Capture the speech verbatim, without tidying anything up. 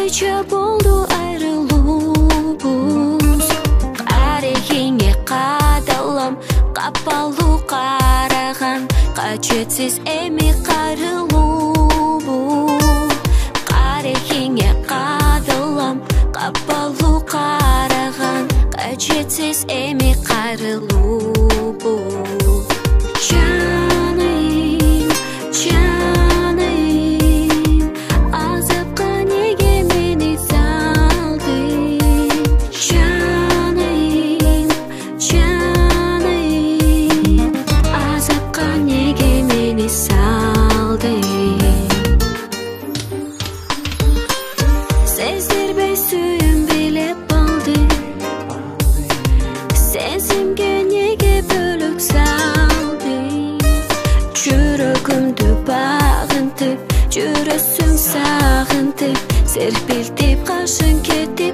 Нече болду айрылуубуз, тарихиңе кадалам, капалуу караган, качетсиз эми кайрылуубу. Тарихиңе кадалам, капалуу караган, качетсиз эми кайрылуубу. Жаным, жаным, азапка неге мени салдың? Жаным, жаным, азапка неге мени салдың? Сездирбей сүйүм билеп балды, сезимге неге бөлөк салдың? Жүрөгүмдү багынтып, жүрөсүң сагынтып, серпилтип кашың кетип